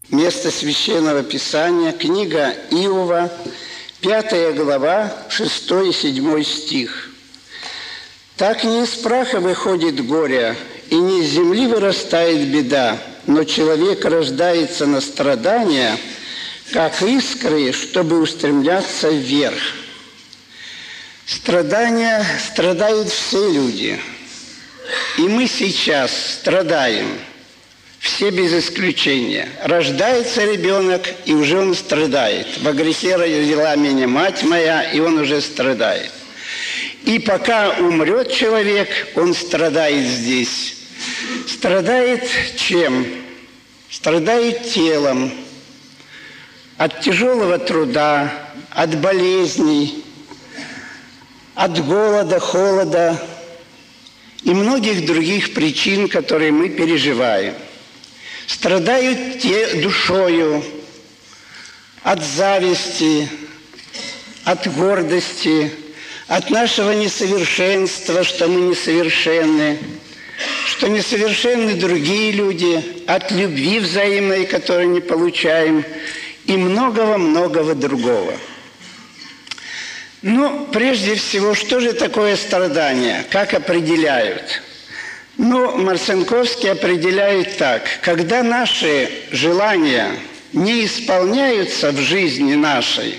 Место Священного Писания, книга Иова, 5 глава, 6 и 7 стих. «Так не из праха выходит горе, и не из земли вырастает беда, но человек рождается на страдания, как искры, чтобы устремляться вверх». Страдают все люди. И мы сейчас страдаем. Все без исключения. Рождается ребенок, и уже он страдает. Во грехе родила меня мать моя, и он уже страдает. И пока умрет человек, он страдает здесь. Страдает чем? Страдает телом. От тяжелого труда, от болезней, от голода, холода и многих других причин, которые мы переживаем. Страдают душою от зависти, от гордости, от нашего несовершенства, что мы несовершенны, что несовершенны другие люди, от любви взаимной, которую не получаем, и многого-многого другого. Ну, прежде всего, что же такое страдание? Как определяют? Ну, Марцинковский определяет так. Когда наши желания не исполняются в жизни нашей,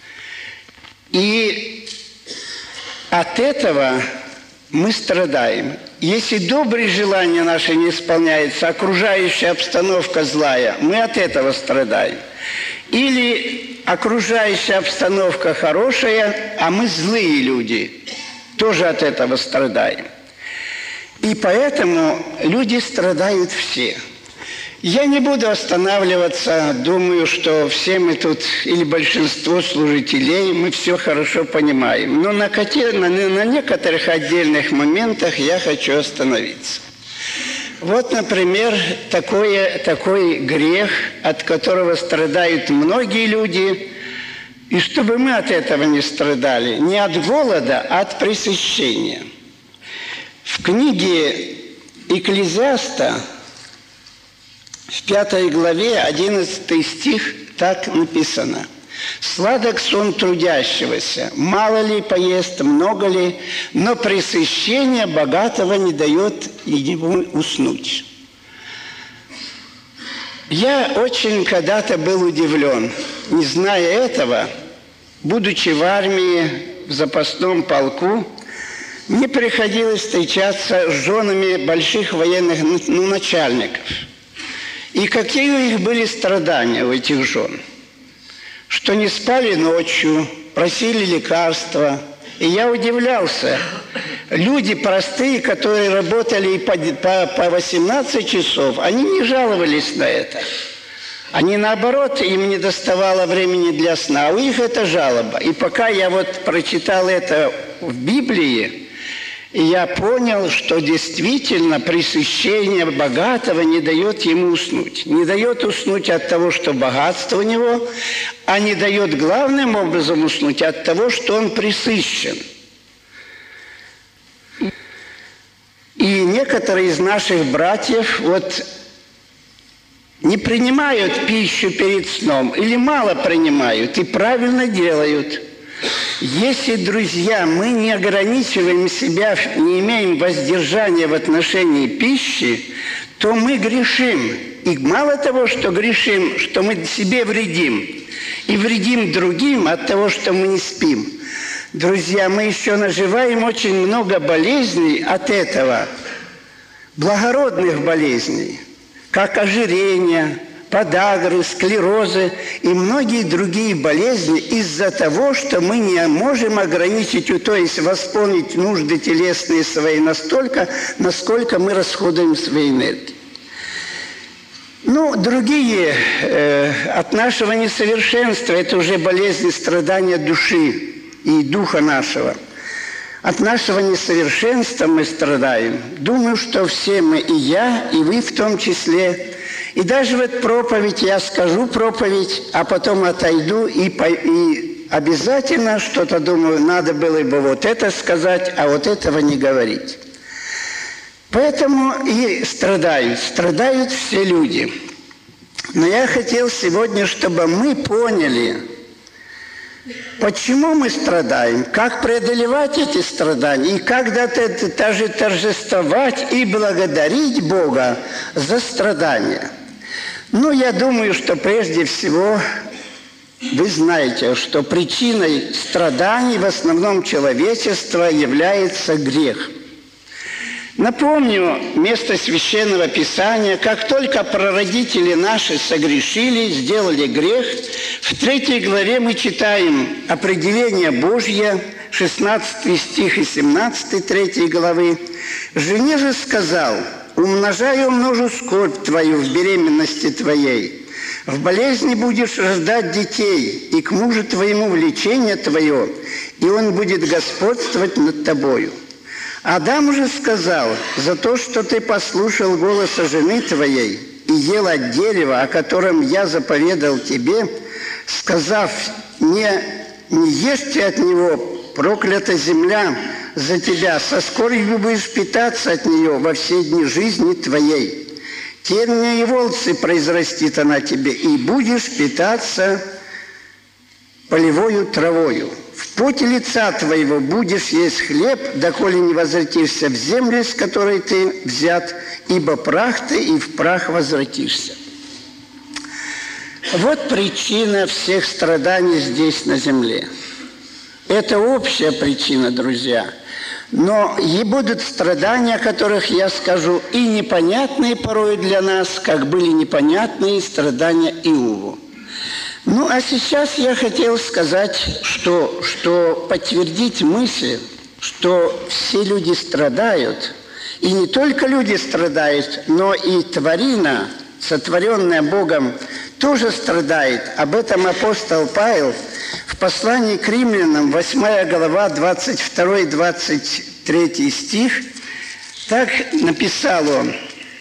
и от этого мы страдаем. Если добрые желания наши не исполняются, окружающая обстановка злая, мы от этого страдаем. Или окружающая обстановка хорошая, а мы злые люди, тоже от этого страдаем. И поэтому люди страдают все. Я не буду останавливаться, думаю, что все мы тут, или большинство служителей, мы все хорошо понимаем. Но на некоторых отдельных моментах я хочу остановиться. Вот, например, такой грех, от которого страдают многие люди. И чтобы мы от этого не страдали, не от голода, а от пресыщения. В книге Экклезиаста, в 5 главе, 11 стих, так написано: «Сладок сон трудящегося, мало ли поест, много ли, но пресыщение богатого не дает ему уснуть». Я очень когда-то был удивлен, не зная этого, будучи в армии, в запасном полку, мне приходилось встречаться с женами больших военных начальников. И какие у них были страдания, у этих жен? Что не спали ночью, просили лекарства. И я удивлялся. Люди простые, которые работали по 18 часов, они не жаловались на это. Они, наоборот, им не доставало времени для сна. А у них это жалоба. И пока я вот прочитал это в Библии, я понял, что действительно пресыщение богатого не дает ему уснуть. Не дает уснуть от того, что богатство у него, а не дает главным образом уснуть от того, что он пресыщен. И некоторые из наших братьев вот не принимают пищу перед сном или мало принимают и правильно делают. Если, друзья, мы не ограничиваем себя, не имеем воздержания в отношении пищи, то мы грешим. И мало того, что грешим, что мы себе вредим, и вредим другим от того, что мы не спим. Друзья, мы еще наживаем очень много болезней от этого, благородных болезней, как ожирение, подагры, склерозы и многие другие болезни из-за того, что мы не можем ограничить, то есть восполнить нужды телесные свои настолько, насколько мы расходуем свои энергии. Ну, другие от нашего несовершенства, это уже болезни, страдания души и духа нашего. От нашего несовершенства мы страдаем. Думаю, что все мы, и я, и вы в том числе. И даже вот проповедь, я скажу проповедь, а потом отойду и обязательно что-то думаю, надо было бы вот это сказать, а вот этого не говорить. Поэтому и страдают все люди. Но я хотел сегодня, чтобы мы поняли, почему мы страдаем, как преодолевать эти страдания, и как даже торжествовать и благодарить Бога за страдания. Ну, я думаю, что прежде всего вы знаете, что причиной страданий в основном человечества является грех. Напомню место Священного Писания. Как только прародители наши согрешили, сделали грех, в 3 главе мы читаем определение Божье, 16 стих и 17 3 главы. «Жене же сказал: умножаю, умножу скорбь твою в беременности твоей. В болезни будешь рождать детей, и к мужу твоему влечение твое, и он будет господствовать над тобою. Адам же сказал: за то, что ты послушал голоса жены твоей и ел от дерева, о котором я заповедал тебе, сказав: не ешьте от него, проклята земля за тебя, со скорбью будешь питаться от нее во все дни жизни твоей. Терния и волцы произрастит она тебе, и будешь питаться полевою травою. В поте лица твоего будешь есть хлеб, доколе не возвратишься в землю, с которой ты взят, ибо прах ты, и в прах возвратишься». Вот причина всех страданий здесь на земле. Это общая причина, друзья. Но и будут страдания, о которых я скажу, и непонятные порой для нас, как были непонятные страдания Иову. Ну, а сейчас я хотел сказать, что подтвердить мысль, что все люди страдают, и не только люди страдают, но и тварина, сотворенная Богом, тоже страдает. Об этом апостол Павел в послании к римлянам, 8 глава, 22-23 стих, так написал он: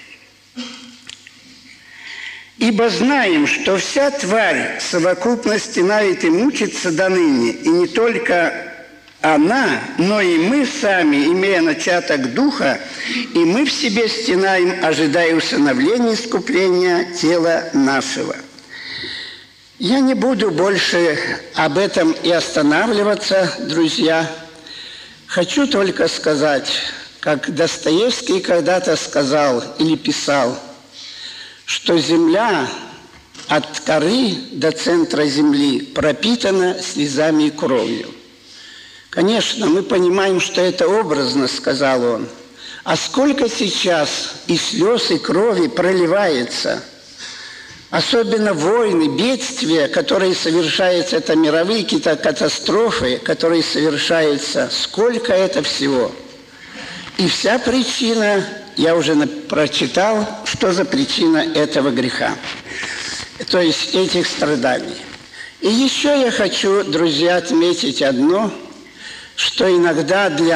«Ибо знаем, что вся тварь совокупно стенает и мучится доныне, и не только она, но и мы сами, имея начаток духа, и мы в себе стенаем, ожидая усыновления искупления тела нашего». Я не буду больше об этом и останавливаться, друзья. Хочу только сказать, как Достоевский когда-то сказал или писал, что земля от коры до центра земли пропитана слезами и кровью. Конечно, мы понимаем, что это образно, сказал он. А сколько сейчас и слез, и крови проливается, особенно войны, бедствия, которые совершаются, это мировые какие-то катастрофы, которые совершаются, сколько это всего. И вся причина, я уже прочитал, что за причина этого греха, то есть этих страданий. И еще я хочу, друзья, отметить одно, что иногда для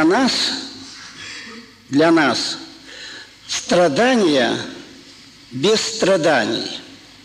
нас страдания без страданий.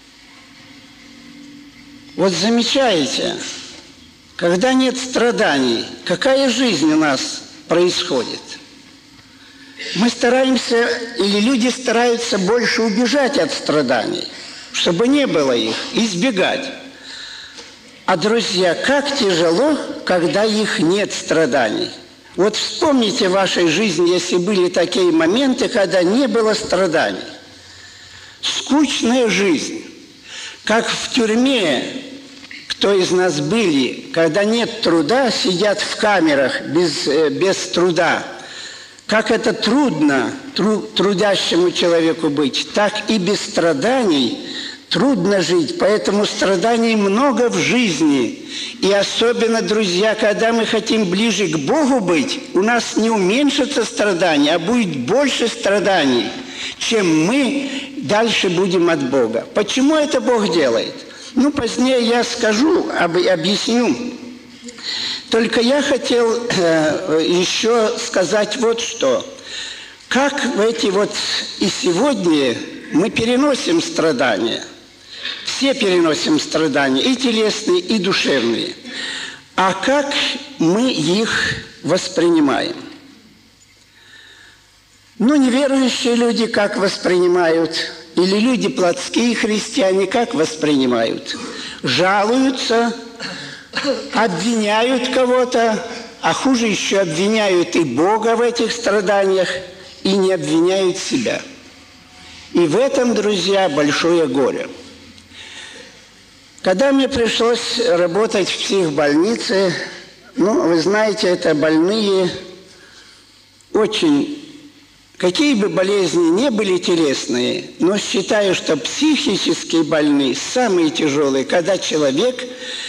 Вот замечаете, когда нет страданий, какая жизнь у нас происходит? Мы стараемся, или люди стараются больше убежать от страданий, чтобы не было их, избегать. А, друзья, как тяжело, когда их нет страданий. Вот вспомните в вашей жизни, если были такие моменты, когда не было страданий. Скучная жизнь. Как в тюрьме, кто из нас были, когда нет труда, сидят в камерах без труда. Как это трудно трудящему человеку быть, так и без страданий трудно жить. Поэтому страданий много в жизни. И особенно, друзья, когда мы хотим ближе к Богу быть, у нас не уменьшится страдания, а будет больше страданий, чем мы дальше будем от Бога. Почему это Бог делает? Ну, позднее я скажу, объясню. Только я хотел еще сказать вот что. Как в эти вот и сегодня мы переносим страдания. Все переносим страдания, и телесные, и душевные. А как мы их воспринимаем? Ну, неверующие люди как воспринимают? или люди плотские христиане как воспринимают? Жалуются, обвиняют кого-то, а хуже еще обвиняют и Бога в этих страданиях, и не обвиняют себя. И в этом, друзья, большое горе. Когда мне пришлось работать в психбольнице, вы знаете, это больные очень... Какие бы болезни ни были телесные, но считаю, что психические больные самые тяжелые, когда человек,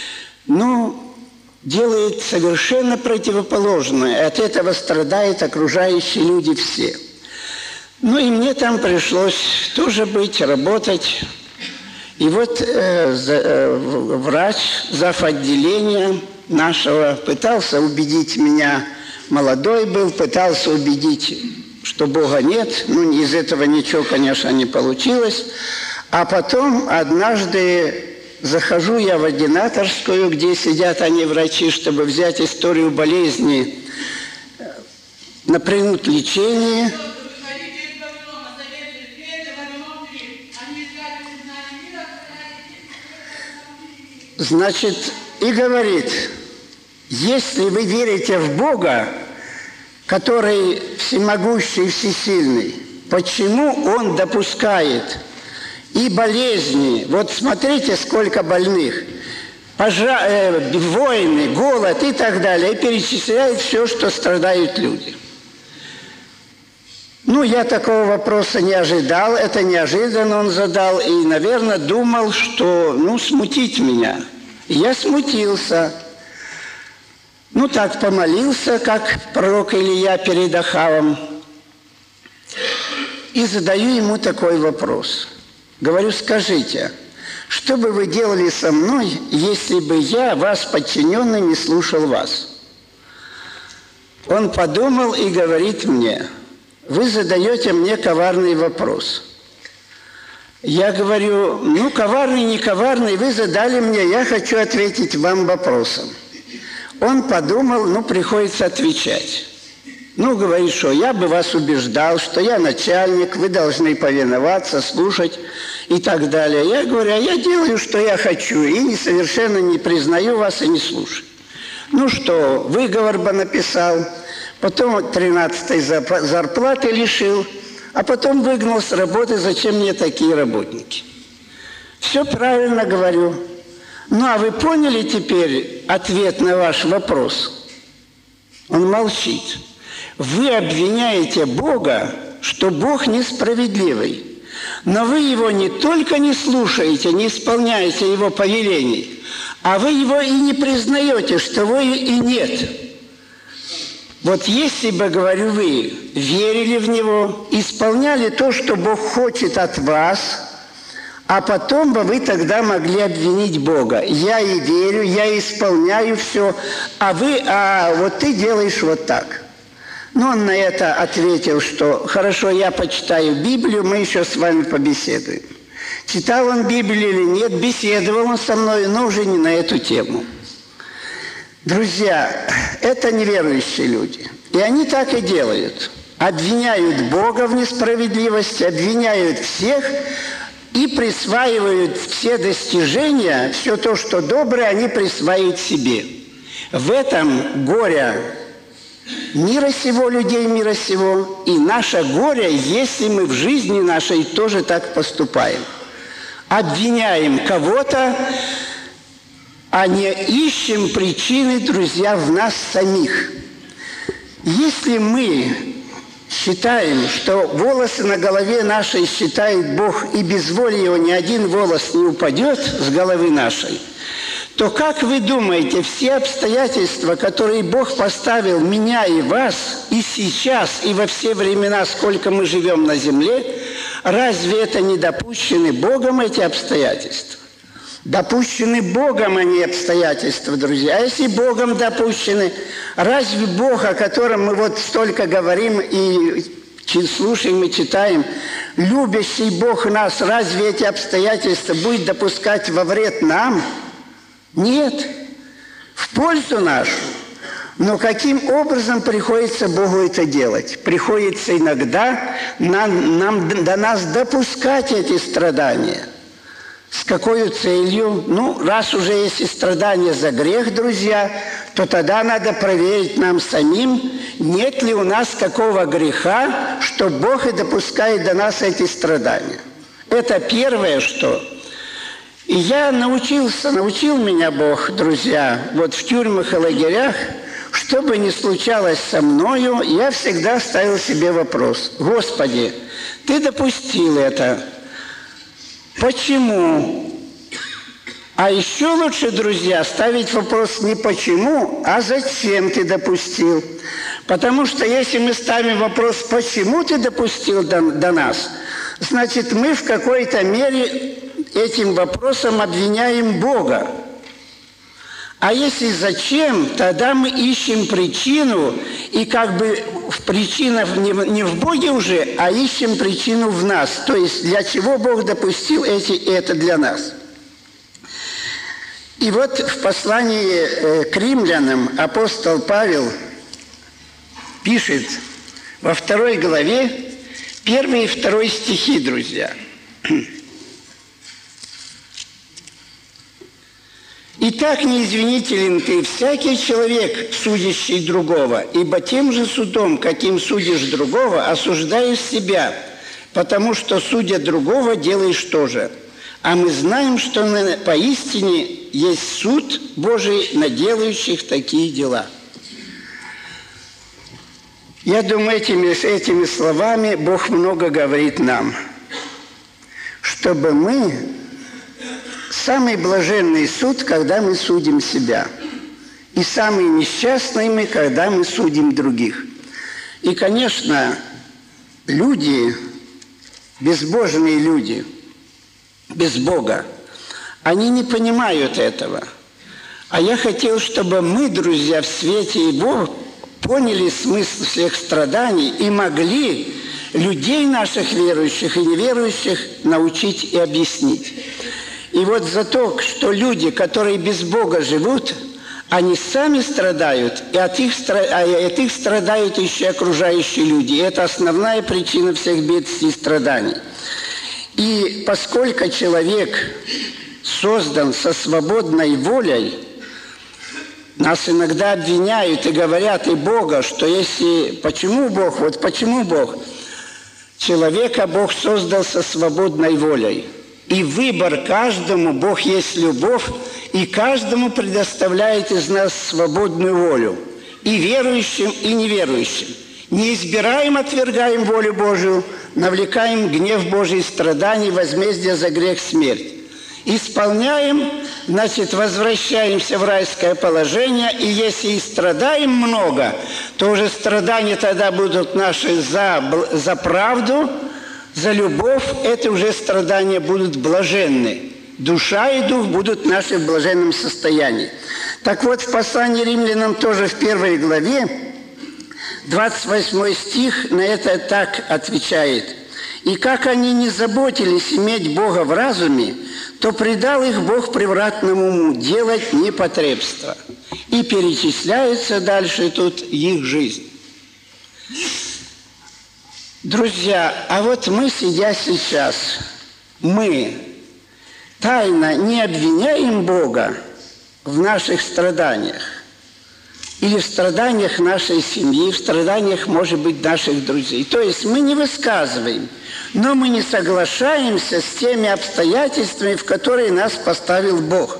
делает совершенно противоположное. От этого страдают окружающие люди все. И мне там пришлось тоже работать. И вот врач, зав. Отделения нашего, пытался убедить меня, молодой был, пытался убедить, что Бога нет. Из этого ничего, конечно, не получилось. А потом однажды захожу я в ординаторскую, где сидят они, врачи, чтобы взять историю болезни на принуд лечения. Значит, и говорит, если вы верите в Бога, который всемогущий и всесильный, почему Он допускает и болезни? Вот смотрите, сколько больных. Войны, голод и так далее. И перечисляет все, что страдают люди. Я такого вопроса не ожидал. Это неожиданно он задал. И, наверное, думал, что, смутить меня. И я смутился. Так помолился, как пророк Илия перед Ахавом. И задаю ему такой вопрос. Говорю, скажите, что бы вы делали со мной, если бы я, вас подчиненный, не слушал вас? Он подумал и говорит мне, вы задаете мне коварный вопрос. Я говорю, коварный, не коварный, вы задали мне, я хочу ответить вам вопросом. Он подумал, приходится отвечать. Говорит, что я бы вас убеждал, что я начальник, вы должны повиноваться, слушать и так далее. Я говорю, я делаю, что я хочу, и совершенно не признаю вас и не слушаю. Что, выговор бы написал, потом 13-й зарплаты лишил, а потом выгнал с работы, зачем мне такие работники? Все правильно говорю. А вы поняли теперь ответ на ваш вопрос? Он молчит. Вы обвиняете Бога, что Бог несправедливый. Но вы Его не только не слушаете, не исполняете Его повелений, а вы Его и не признаете, что вы и нет. Вот если бы, говорю, вы верили в Него, исполняли то, что Бог хочет от вас, а потом бы вы тогда могли обвинить Бога. Я и верю, я исполняю все, а вот ты делаешь вот так. Он на это ответил, что хорошо, я почитаю Библию, мы еще с вами побеседуем. Читал он Библию или нет, беседовал он со мной, но уже не на эту тему. Друзья, это неверующие люди. И они так и делают. Обвиняют Бога в несправедливости, обвиняют всех и присваивают все достижения, все то, что доброе, они присваивают себе. В этом горе мира сего, людей мира сего, и наше горе, если мы в жизни нашей тоже так поступаем. Обвиняем кого-то, а не ищем причины, друзья, в нас самих. Если мы считаем, что волосы на голове нашей считает Бог, и без воли Его ни один волос не упадет с головы нашей, то как вы думаете, все обстоятельства, которые Бог поставил меня и вас, и сейчас, и во все времена, сколько мы живем на земле, разве это не допущены Богом эти обстоятельства? Допущены Богом они обстоятельства, друзья. А если Богом допущены, разве Бог, о котором мы вот столько говорим и слушаем и читаем, любящий Бог нас, разве эти обстоятельства будет допускать во вред нам? Нет, в пользу нашу. Но каким образом приходится Богу это делать? Приходится иногда до нас допускать эти страдания. С какой целью? Ну, раз уже есть страдания за грех, друзья, то тогда надо проверить нам самим, нет ли у нас какого греха, что Бог и допускает до нас эти страдания. Это первое, что. И я научил меня Бог, друзья, вот в тюрьмах и лагерях, что бы ни случалось со мною, я всегда ставил себе вопрос: Господи, Ты допустил это. Почему? А еще лучше, друзья, ставить вопрос не почему, а зачем ты допустил. Потому что если мы ставим вопрос, почему ты допустил до нас, значит, мы в какой-то мере этим вопросом обвиняем Бога. А если зачем, тогда мы ищем причину, и как бы причина не в Боге уже, а ищем причину в нас. То есть для чего Бог допустил это для нас. И вот в послании к римлянам апостол Павел пишет во 2 главе 1 и 2 стихи, друзья. «Итак, не извинителен ты всякий человек, судящий другого, ибо тем же судом, каким судишь другого, осуждаешь себя, потому что, судя другого, делаешь то же. А мы знаем, что поистине есть суд Божий на делающих такие дела». Я думаю, этими словами Бог много говорит нам, чтобы мы... Самый блаженный суд, когда мы судим себя. И самый несчастный мы, когда мы судим других. И, конечно, люди, безбожные люди, без Бога, они не понимают этого. А я хотел, чтобы мы, друзья, в свете Его поняли смысл всех страданий и могли людей наших верующих и неверующих научить и объяснить. И вот за то, что люди, которые без Бога живут, они сами страдают, и от их страдают еще окружающие люди. И это основная причина всех бедствий и страданий. И поскольку человек создан со свободной волей, нас иногда обвиняют и говорят и Бога, что если... Почему Бог? Вот почему Бог? Человека Бог создал со свободной волей. И выбор каждому, Бог есть любовь, и каждому предоставляет из нас свободную волю. И верующим, и неверующим. Не избираем, отвергаем волю Божию, навлекаем гнев Божий, страданий, возмездие за грех, смерть. Исполняем, значит, возвращаемся в райское положение, и если и страдаем много, то уже страдания тогда будут наши за правду, за любовь, это уже страдания будут блаженны. Душа и дух будут наши в блаженном состоянии. Так вот, в послании римлянам тоже в 1 главе, 28 стих на это так отвечает. «И как они не заботились иметь Бога в разуме, то предал их Бог превратному уму делать непотребство». И перечисляется дальше тут их жизнь. Друзья, а вот мы, сидя сейчас, мы тайно не обвиняем Бога в наших страданиях или в страданиях нашей семьи, в страданиях, может быть, наших друзей. То есть мы не высказываем, но мы не соглашаемся с теми обстоятельствами, в которые нас поставил Бог.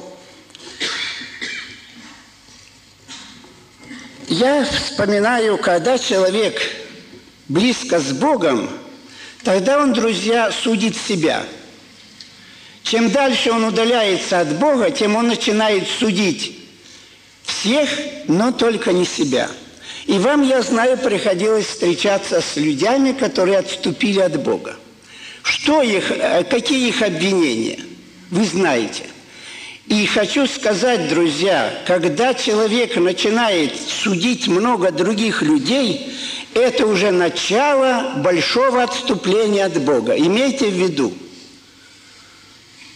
Я вспоминаю, когда человек близко с Богом, тогда он, друзья, судит себя. Чем дальше он удаляется от Бога, тем он начинает судить всех, но только не себя. И вам, я знаю, приходилось встречаться с людьми, которые отступили от Бога. Какие их обвинения? Вы знаете. И хочу сказать, друзья, когда человек начинает судить много других людей, это уже начало большого отступления от Бога. Имейте в виду.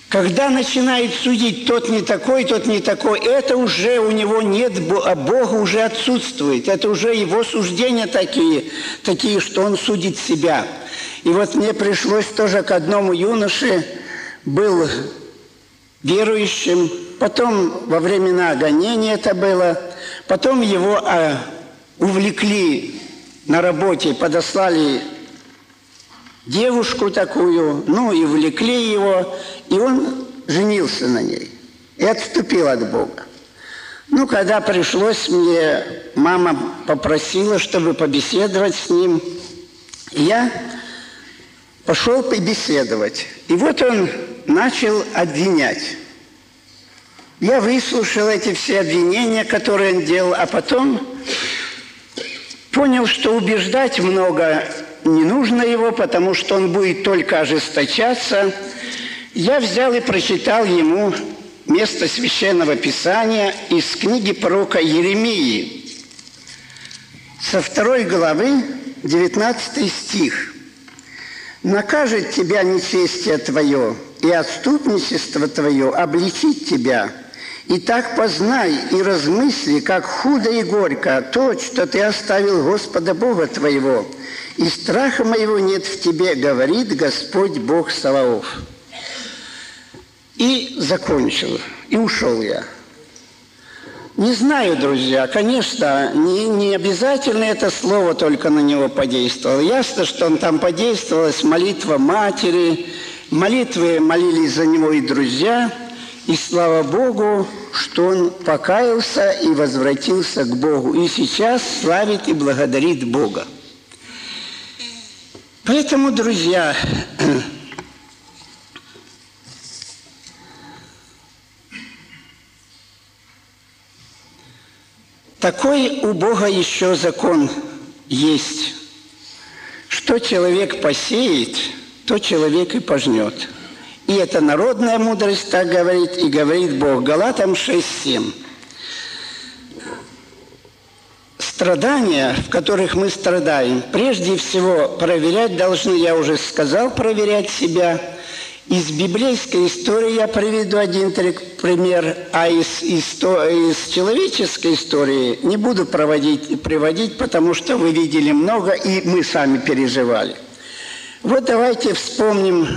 Когда начинает судить, тот не такой, это уже у него нет, а Бог уже отсутствует. Это уже его суждения такие, что он судит себя. И вот мне пришлось тоже к одному юноше, был верующим, потом во времена гонения это было, потом его увлекли на работе, подослали девушку такую, и увлекли его, и он женился на ней и отступил от Бога. Когда пришлось мне, мама попросила, чтобы побеседовать с ним, я пошел побеседовать. И вот он начал обвинять. Я выслушал эти все обвинения, которые он делал, а потом понял, что убеждать много не нужно его, потому что он будет только ожесточаться. Я взял и прочитал ему место Священного Писания из книги пророка Иеремии, со 2 главы, 19 стих. «Накажет тебя нечестие твое, и отступничество твое обличит тебя. И так познай и размысли, как худо и горько то, что ты оставил Господа Бога твоего, и страха моего нет в тебе, говорит Господь Бог Саваоф». И закончил, и ушел я. Не знаю, друзья, конечно, не обязательно это слово только на него подействовало. Ясно, что он там подействовалась молитва матери, молитвы молились за него и друзья, и слава Богу, что он покаялся и возвратился к Богу, и сейчас славит и благодарит Бога. Поэтому, друзья, такой у Бога еще закон есть. Что человек посеет, то человек и пожнет. И это народная мудрость так говорит, и говорит Бог. Галатам 6:7. Страдания, в которых мы страдаем, прежде всего проверять должны, я уже сказал, проверять себя. Из библейской истории я приведу один пример, а из человеческой истории не буду приводить, потому что вы видели много, и мы сами переживали. Вот давайте вспомним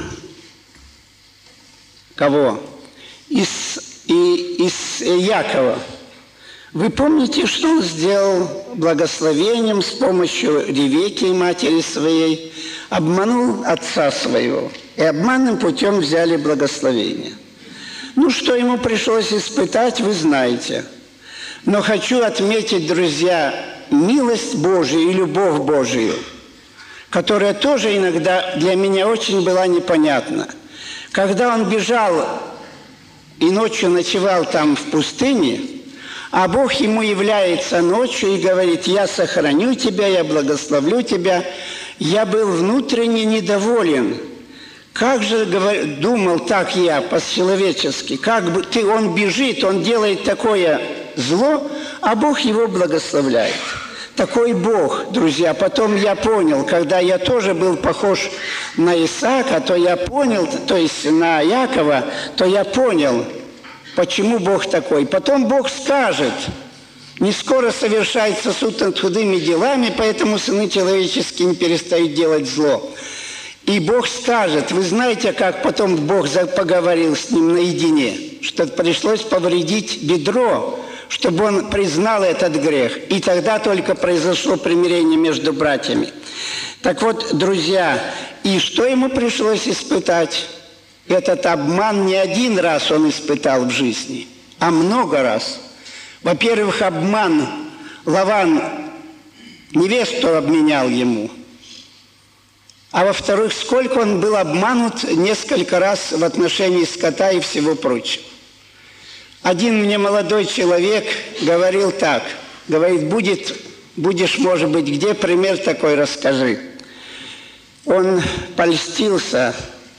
кого? Из Якова. Вы помните, что он сделал благословением с помощью Ревекки, матери своей, обманул отца своего, и обманным путем взяли благословение. Что ему пришлось испытать, вы знаете. Но хочу отметить, друзья, милость Божию и любовь Божию, которая тоже иногда для меня очень была непонятна. Когда он бежал и ночью ночевал там в пустыне, а Бог ему является ночью и говорит: «Я сохраню тебя, я благословлю тебя», я был внутренне недоволен. Как же думал так я по-человечески, он бежит, он делает такое зло, а Бог его благословляет. Такой Бог, друзья. Потом я понял, когда я тоже был похож на Исаака, то я понял, то есть на Якова, то я понял, почему Бог такой. Потом Бог скажет: «Не скоро совершается суд над худыми делами, поэтому сыны человеческие не перестают делать зло». И Бог скажет, вы знаете, как потом Бог поговорил с ним наедине, что пришлось повредить бедро, чтобы он признал этот грех. И тогда только произошло примирение между братьями. Так вот, друзья, и что ему пришлось испытать? Этот обман не один раз он испытал в жизни, а много раз. Во-первых, обман. Лаван невесту обменял ему. А во-вторых, сколько он был обманут несколько раз в отношении скота и всего прочего. Один мне молодой человек говорил так, говорит: будешь, может быть, где, пример такой расскажи. Он польстился,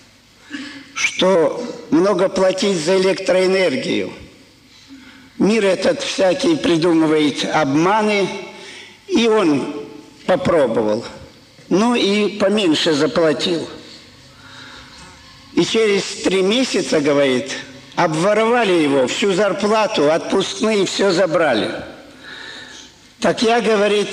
что много платить за электроэнергию. Мир этот всякий придумывает обманы, и он попробовал. И поменьше заплатил. И И через 3 месяца, говорит, обворовали его, всю зарплату, отпускные, все забрали. Так я, говорит,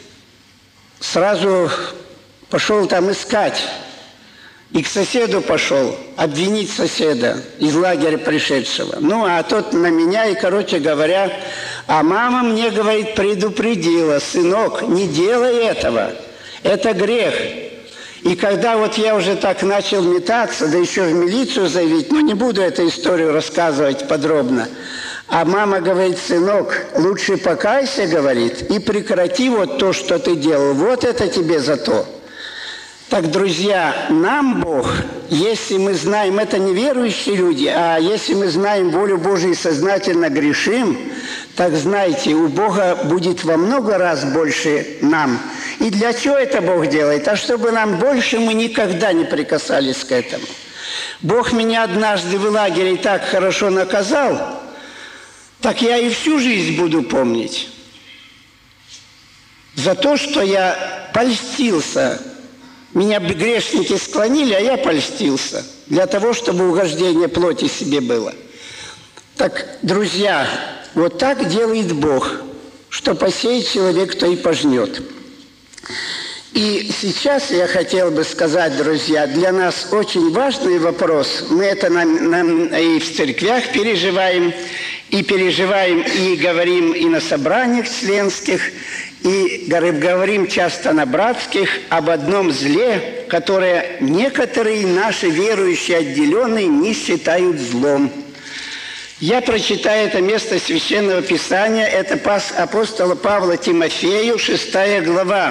сразу пошел там искать. И к соседу пошел, обвинить соседа из лагеря пришедшего. Ну, а тот на меня, и, короче говоря, а мама мне, говорит, предупредила: сынок, не делай этого, это грех. И когда вот я уже так начал метаться, да еще в милицию заявить, ну, не буду эту историю рассказывать подробно, а мама говорит: сынок, лучше покайся, говорит, и прекрати вот то, что ты делал, вот это тебе за то. Так, друзья, нам Бог, если мы знаем, это не верующие люди, а если мы знаем волю Божию и сознательно грешим, так знайте, у Бога будет во много раз больше нам. И для чего это Бог делает? А чтобы нам больше мы никогда не прикасались к этому. Бог меня однажды в лагере так хорошо наказал, так я и всю жизнь буду помнить. За то, что я польстился. Меня грешники склонили, а я польстился. Для того, чтобы угождение плоти себе было. Так, друзья, вот так делает Бог. Что посеет человек, то и пожнет. И сейчас я хотел бы сказать, друзья, для нас очень важный вопрос. Мы это и в церквях переживаем, и говорим и на собраниях членских, и говорим часто на братских об одном зле, которое некоторые наши верующие отделенные не считают злом. Я прочитаю это место Священного Писания. Это апостола Павла Тимофею, 6 глава,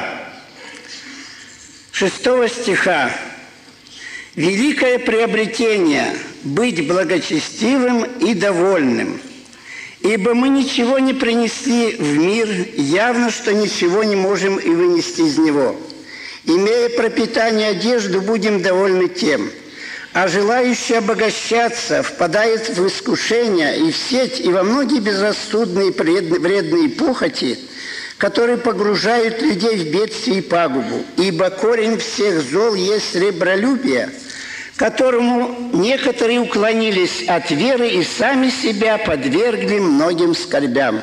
6 стиха. «Великое приобретение – быть благочестивым и довольным. Ибо мы ничего не принесли в мир, явно, что ничего не можем и вынести из него. Имея пропитание и одежду, будем довольны тем. А желающий обогащаться впадает в искушение и в сеть, и во многие безрассудные вредные похоти, которые погружают людей в бедствие и пагубу. Ибо корень всех зол есть сребролюбие, которому некоторые уклонились от веры и сами себя подвергли многим скорбям».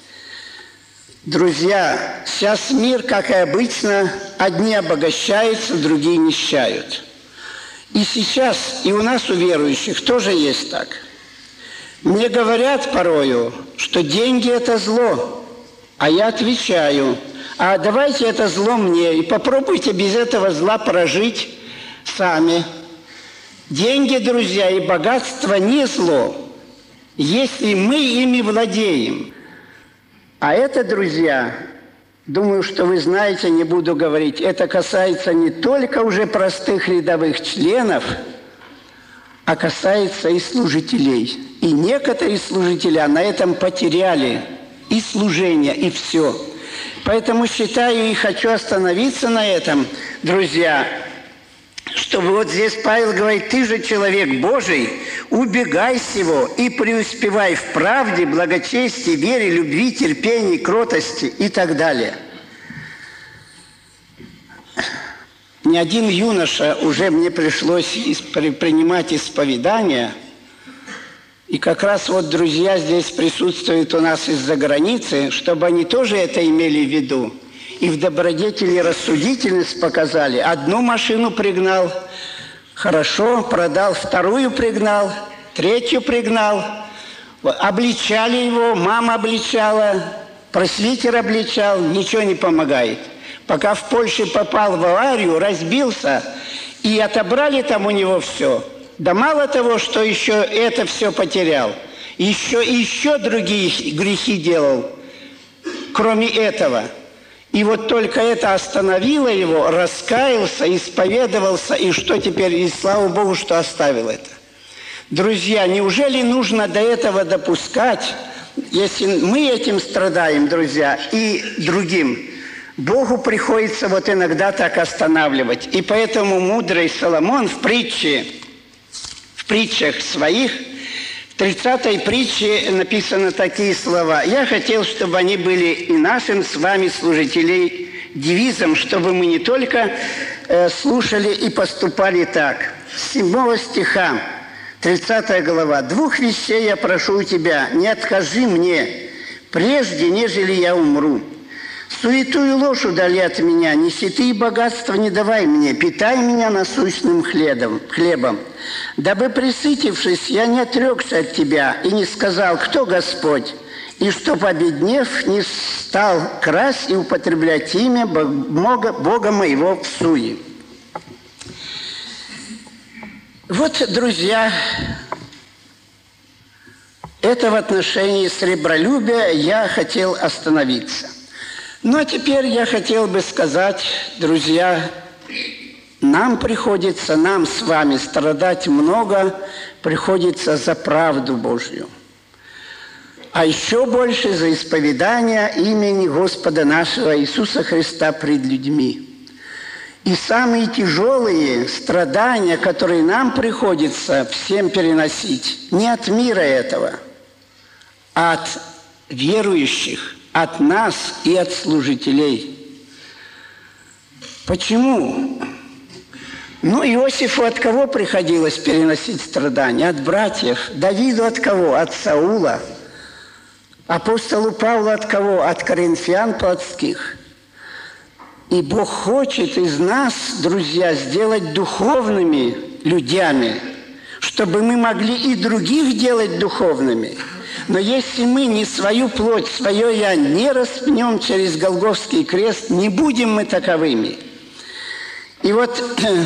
Друзья, сейчас мир, как и обычно, одни обогащаются, другие нищают. И сейчас и у нас, у верующих, тоже есть так. Мне говорят порою, что деньги – это зло, а я отвечаю: а давайте это зло мне, и попробуйте без этого зла прожить сами. Деньги, друзья, и богатство не зло, если мы ими владеем. А это, друзья, думаю, что вы знаете, не буду говорить, это касается не только уже простых рядовых членов, а касается и служителей. И некоторые служители на этом потеряли и служение, и все. Поэтому считаю и хочу остановиться на этом, друзья, чтобы вот здесь Павел говорит: ты же человек Божий, убегай сего и преуспевай в правде, благочестии, вере, любви, терпении, кротости и так далее. Ни один юноша уже мне пришлось принимать исповедание. И как раз вот друзья здесь присутствуют у нас из-за границы, чтобы они тоже это имели в виду. И в добродетели рассудительность показали. Одну машину пригнал, хорошо, продал, вторую пригнал, третью пригнал. Обличали его, мама обличала, пресвитер обличал, ничего не помогает. Пока в Польше попал в аварию, разбился, и отобрали там у него все. Да мало того, что еще это все потерял, еще другие грехи делал, кроме этого. И вот только это остановило его, раскаялся, исповедовался, и что теперь? И слава Богу, что оставил это. Друзья, неужели нужно до этого допускать, если мы этим страдаем, друзья, и другим? Богу приходится вот иногда так останавливать. И поэтому мудрый Соломон в притчах своих, в 30-й притче написаны такие слова. Я хотел, чтобы они были и нашим с вами, служителей, девизом, чтобы мы не только слушали и поступали так. с 7 стиха, 30 глава. «Двух вещей я прошу у тебя, не откажи мне, прежде, нежели я умру. Суету и ложь удали от меня, нищеты и богатства не давай мне, питай меня насущным хлебом. Дабы, присытившись, я не отрекся от тебя и не сказал, кто Господь, и чтоб, обеднев, не стал красть и употреблять имя Бога моего в суе». Вот, друзья, это в отношении сребролюбия я хотел остановиться. Ну, а теперь я хотел бы сказать, друзья, нам с вами страдать много приходится за правду Божью. А еще больше за исповедание имени Господа нашего Иисуса Христа пред людьми. И самые тяжелые страдания, которые нам приходится всем переносить, не от мира этого, а от верующих, от нас и от служителей. Почему? Ну, Иосифу от кого приходилось переносить страдания? От братьев. Давиду от кого? От Саула. Апостолу Павлу от кого? От коринфян плотских. И Бог хочет из нас, друзья, сделать духовными людьми, чтобы мы могли и других делать духовными. Но если мы не свою плоть, свое «я» не распнем через Голгофский крест, не будем мы таковыми. И вот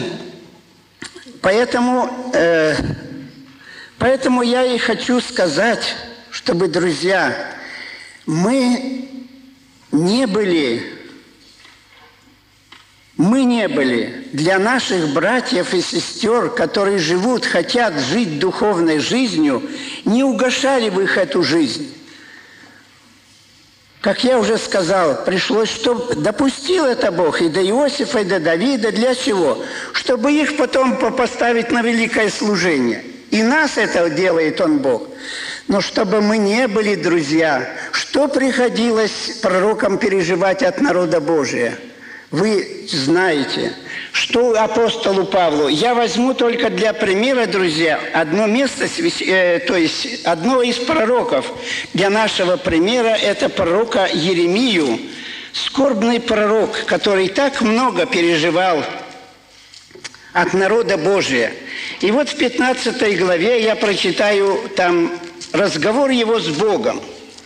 поэтому я и хочу сказать, чтобы, друзья, мы не были для наших братьев и сестер, которые хотят жить духовной жизнью, не угошали в их эту жизнь. Как я уже сказал, пришлось, чтобы допустил это Бог и до Иосифа, и до Давида. Для чего? Чтобы их потом поставить на великое служение. И нас это делает Он, Бог. Но чтобы мы не были, друзья, что приходилось пророкам переживать от народа Божия? Вы знаете, что апостолу Павлу. Я возьму только для примера, друзья, одно место, то есть одного из пророков. Для нашего примера это пророка Еремию, скорбный пророк, который так много переживал от народа Божия. И вот в 15 главе я прочитаю там разговор его с Богом.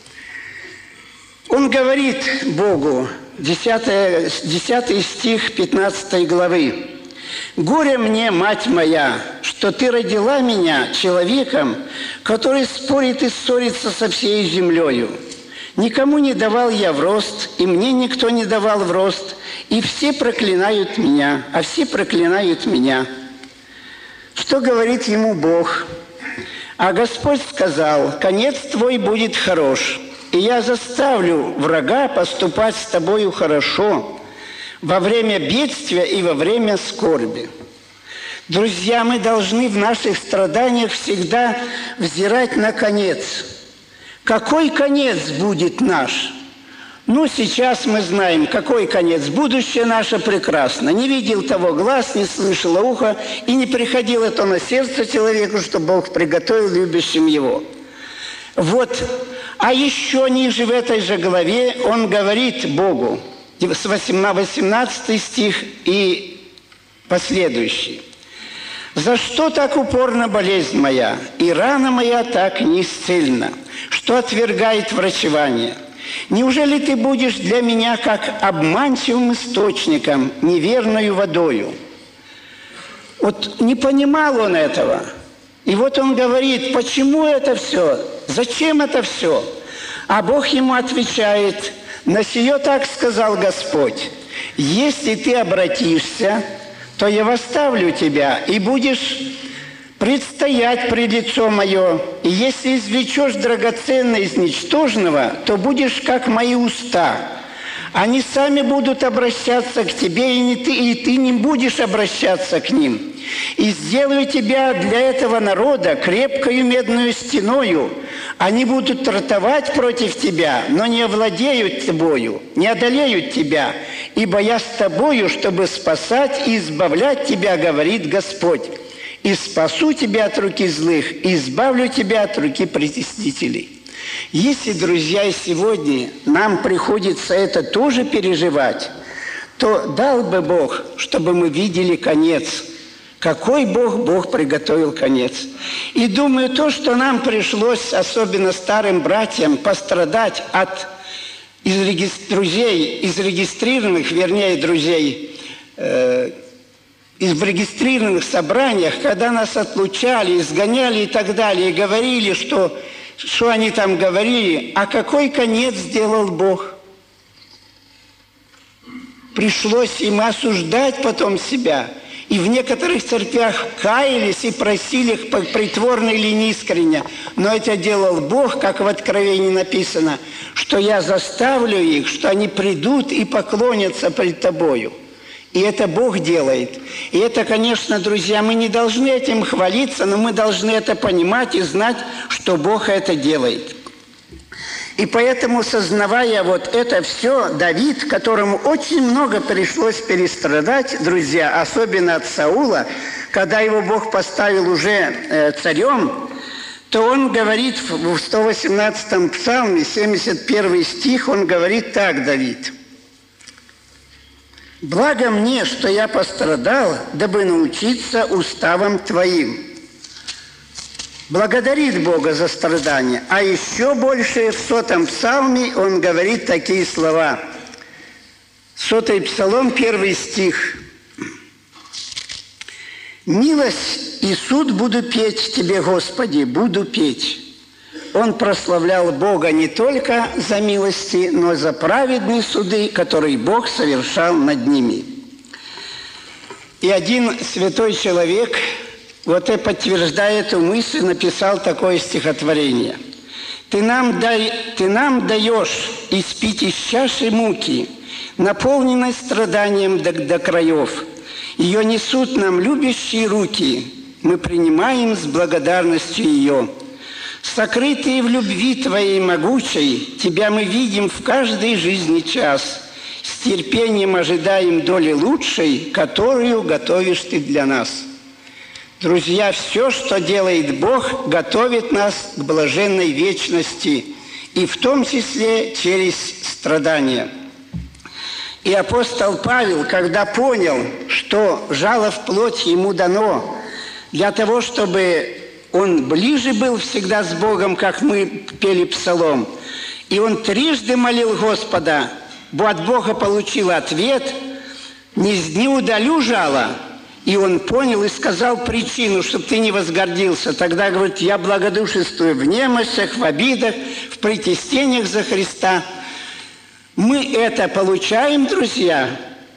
Он говорит Богу, 10 стих 15 главы. «Горе мне, мать моя, что ты родила меня человеком, который спорит и ссорится со всей землею. Никому не давал я в рост, и мне никто не давал в рост, и все проклинают меня, а все проклинают меня». Что говорит ему Бог? «А Господь сказал, конец твой будет хорош, и я заставлю врага поступать с тобою хорошо во время бедствия и во время скорби». Друзья, мы должны в наших страданиях всегда взирать на конец. Какой конец будет наш? Ну, сейчас мы знаем, какой конец. Будущее наше прекрасно. Не видел того глаз, не слышало ухо, и не приходило то на сердце человеку, что Бог приготовил любящим его. Вот. А еще ниже в этой же главе он говорит Богу, 18 стих и последующий. «За что так упорна болезнь моя, и рана моя так неисцельна, что отвергает врачевание? Неужели ты будешь для меня как обманчивым источником, неверною водою?» Вот не понимал он этого. И вот он говорит, почему это все? Зачем это все? А Бог ему отвечает, на сие так сказал Господь, если ты обратишься, то я восставлю тебя, и будешь предстоять пред лицо мое, и если извлечешь драгоценное из ничтожного, то будешь как мои уста. Они сами будут обращаться к тебе, и ты не будешь обращаться к ним. И сделаю тебя для этого народа крепкою медную стеною. Они будут тратовать против тебя, но не овладеют тобою, не одолеют тебя, ибо я с тобою, чтобы спасать и избавлять тебя, говорит Господь. и спасу тебя от руки злых, и избавлю тебя от руки притеснителей». Если, друзья, сегодня нам приходится это тоже переживать, то дал бы Бог, чтобы мы видели конец. Какой Бог приготовил конец. И думаю, то, что нам пришлось, особенно старым братьям, пострадать от друзей, из регистрированных, вернее, друзей, в регистрированных собраниях, когда нас отлучали, изгоняли и так далее, и говорили, что они там говорили, а какой конец сделал Бог? Пришлось им осуждать потом себя. И в некоторых церквях каялись и просили их притворно или неискренне. Но это делал Бог, как в Откровении написано, что я заставлю их, что они придут и поклонятся пред тобою. И это Бог делает. И это, конечно, друзья, мы не должны этим хвалиться, но мы должны это понимать и знать, что Бог это делает. И поэтому, сознавая вот это все, Давид, которому очень много пришлось перестрадать, друзья, особенно от Саула, когда его Бог поставил уже царем, то он говорит в 118-м псалме, 71 стих, он говорит так, Давид: «Благо мне, что я пострадал, дабы научиться уставам Твоим». Благодарит Бога за страдания. А еще больше в 100-м псалме он говорит такие слова. 100-й псалом, 1 стих. «Милость и суд буду петь Тебе, Господи, буду петь». Он прославлял Бога не только за милости, но за праведные суды, которые Бог совершал над ними. И один святой человек, вот и подтверждая эту мысль, написал такое стихотворение. «Ты нам даешь испить из чаши муки, наполненной страданием до краев. Ее несут нам любящие руки, мы принимаем с благодарностью ее. Сокрытые в любви Твоей могучей, Тебя мы видим в каждый жизни час. С терпением ожидаем доли лучшей, которую готовишь Ты для нас». Друзья, все, что делает Бог, готовит нас к блаженной вечности, и в том числе через страдания. И апостол Павел, когда понял, что жало в плоть ему дано для того, чтобы он ближе был всегда с Богом, как мы пели псалом, и он трижды молил Господа, от Бога получил ответ: «Не удалю жало». И он понял и сказал причину, чтобы ты не возгордился. Тогда, говорит, я благодушествую в немощах, в обидах, в притеснениях за Христа. Мы это получаем, друзья,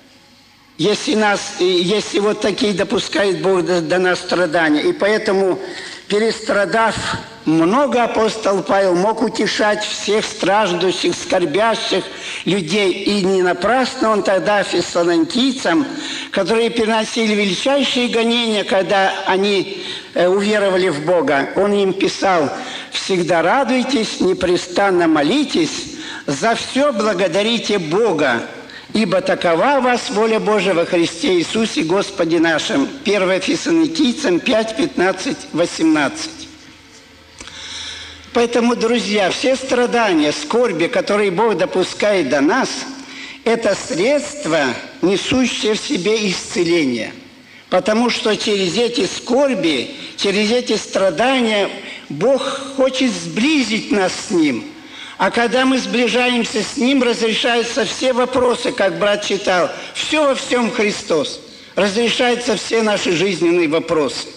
если вот такие допускает Бог до нас страдания. И поэтому, перестрадав много, апостол Павел мог утешать всех страждущих, скорбящих людей. И не напрасно он тогда фессалоникийцам, которые переносили величайшие гонения, когда они уверовали в Бога, он им писал: «Всегда радуйтесь, непрестанно молитесь, за все благодарите Бога, ибо такова вас воля Божия во Христе Иисусе Господе нашим». 1 Фессалоникийцам 5, 15, 18. Поэтому, друзья, все страдания, скорби, которые Бог допускает до нас, это средство, несущее в себе исцеление. Потому что через эти скорби, через эти страдания Бог хочет сблизить нас с Ним. А когда мы сближаемся с Ним, разрешаются все вопросы, как брат читал, все во всем Христос. Разрешаются все наши жизненные вопросы.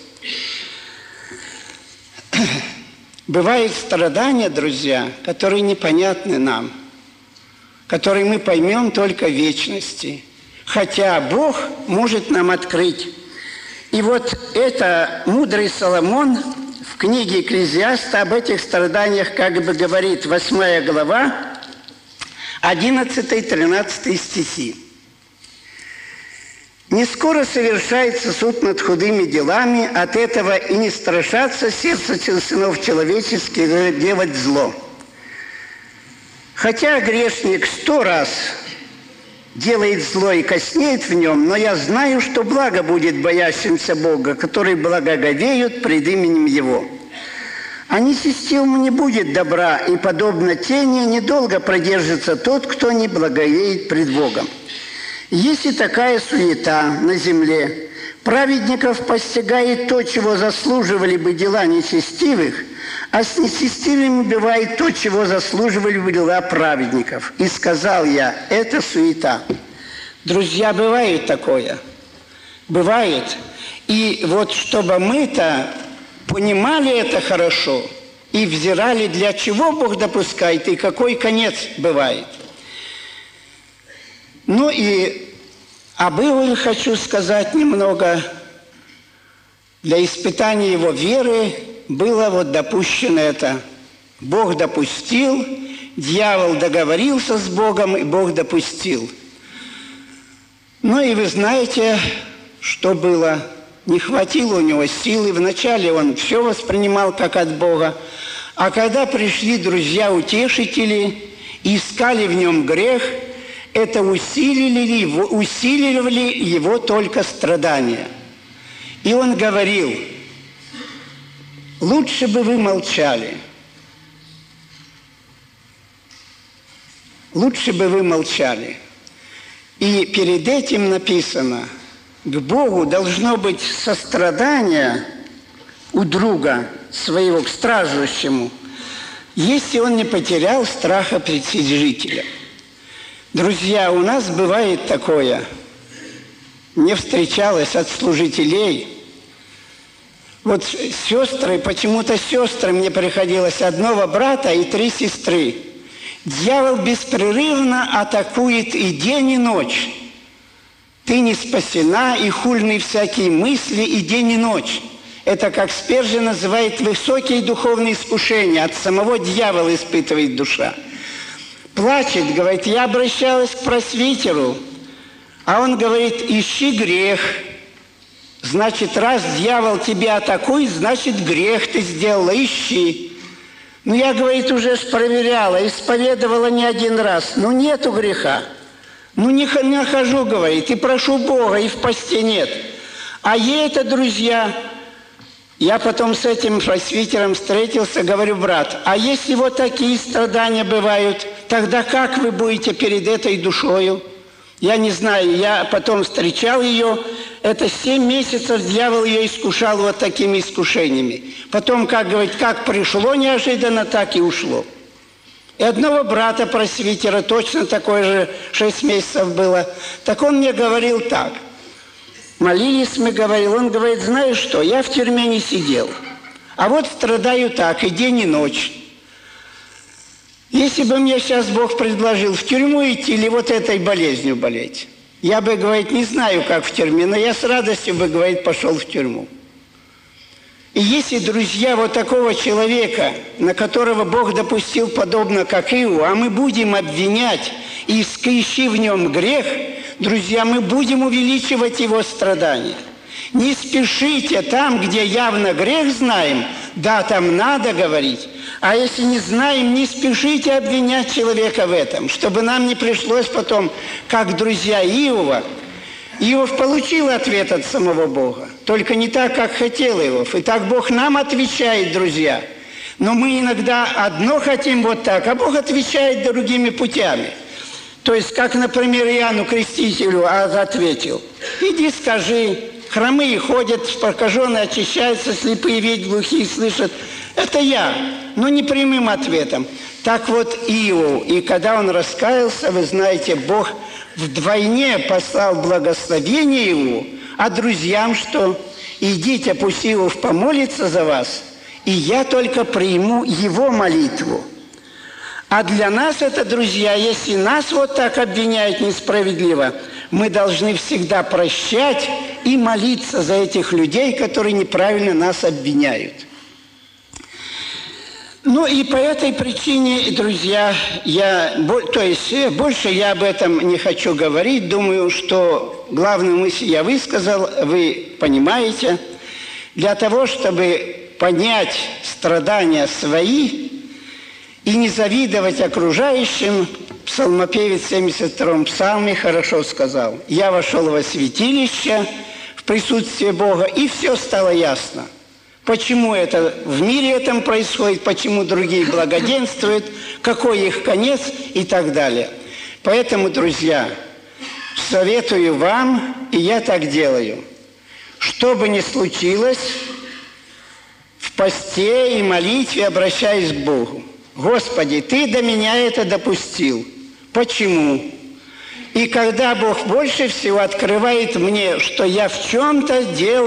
Бывают страдания, друзья, которые непонятны нам, которые мы поймем только в вечности. Хотя Бог может нам открыть. И вот это мудрый Соломон в книге Экклезиаста об этих страданиях как бы говорит, 8 глава, 11-13 стихи. «Не скоро совершается суд над худыми делами, от этого и не страшатся сердца сынов человеческих делать зло. Хотя грешник 100 раз делает зло и коснеет в нем, но я знаю, что благо будет боящимся Бога, которые благоговеют пред именем Его. А нечестивому не будет добра, и, подобно тени, недолго продержится тот, кто не благовеет пред Богом. Есть и такая суета на земле. Праведников постигает то, чего заслуживали бы дела нечестивых, а с нечестивыми бывает то, чего заслуживали бы дела праведников. И сказал я, это суета. Друзья, бывает такое. Бывает. И вот чтобы мы-то понимали это хорошо и взирали, для чего Бог допускает и какой конец бывает. Ну и об Иове хочу сказать немного. Для испытания его веры было вот допущено это. Бог допустил, дьявол договорился с Богом, и Бог допустил. Ну и вы знаете, что было. Не хватило у него силы. Вначале он все воспринимал как от Бога. А когда пришли друзья-утешители и искали в нем грех, это усиливали его только страдания. И он говорил, лучше бы вы молчали. Лучше бы вы молчали. И перед этим написано, к Богу должно быть сострадание у друга своего, к страждущему, если он не потерял страха пред Вседержителем. Друзья, у нас бывает такое. Мне встречалось от служителей. Вот сестры, почему-то сестры, мне приходилось одного брата и 3 сестры. Дьявол беспрерывно атакует и день, и ночь. Ты не спасена, и хульные всякие мысли, и день, и ночь. Это, как Спержин называет, высокие духовные искушения. От самого дьявола испытывает душа. Плачет, говорит, я обращалась к просвитеру, а он говорит, ищи грех. Значит, раз дьявол тебя атакует, значит, грех ты сделала, ищи. Ну, я, говорит, уже проверяла, исповедовала не один раз. Ну, нету греха. Ну, не нахожу, говорит, и прошу Бога, и в посте нет. А ей это, друзья, я потом с этим просвитером встретился, говорю, брат, а если вот такие страдания бывают, тогда как вы будете перед этой душою? Я не знаю, я потом встречал ее, это 7 месяцев дьявол ее искушал вот такими искушениями. Потом, как говорит, как пришло неожиданно, так и ушло. И одного брата просвитера, точно такое же 6 месяцев было, так он мне говорил так. Молились мы, говорил, он говорит, знаешь что, я в тюрьме не сидел, а вот страдаю так, и день, и ночь. Если бы мне сейчас Бог предложил в тюрьму идти или вот этой болезнью болеть, я бы, говорит, не знаю, как в тюрьме, но я с радостью бы, говорит, пошел в тюрьму. И если, друзья, вот такого человека, на которого Бог допустил подобно как Иову, а мы будем обвинять и ищи в нем грех, друзья, мы будем увеличивать его страдания. Не спешите там, где явно грех знаем, да, там надо говорить. А если не знаем, не спешите обвинять человека в этом, чтобы нам не пришлось потом, как друзья Иова. Иов получил ответ от самого Бога, только не так, как хотел Иов. И так Бог нам отвечает, друзья. Но мы иногда одно хотим вот так, а Бог отвечает другими путями. То есть, как, например, Иоанну Крестителю ответил, иди скажи, хромые ходят, прокаженные очищаются, слепые видят, глухие слышат. Это я, но не прямым ответом. Так вот Иов, и когда он раскаялся, вы знаете, Бог вдвойне послал благословение его, а друзьям что? Идите, пусть Иов помолится за вас, и я только приму его молитву. А для нас это, друзья, если нас вот так обвиняют несправедливо, мы должны всегда прощать и молиться за этих людей, которые неправильно нас обвиняют. Ну и по этой причине, друзья, больше я об этом не хочу говорить. Думаю, что главную мысль я высказал, вы понимаете. Для того, чтобы понять страдания свои и не завидовать окружающим, псалмопевец в 72-м псалме хорошо сказал: «Я вошел во святилище в присутствие Бога, и все стало ясно». Почему это в мире этом происходит, почему другие благоденствуют, какой их конец и так далее. Поэтому, друзья, советую вам, и я так делаю, что бы ни случилось, в посте и молитве обращаюсь к Богу. Господи, Ты до меня это допустил. Почему? И когда Бог больше всего открывает мне, что я в чем-то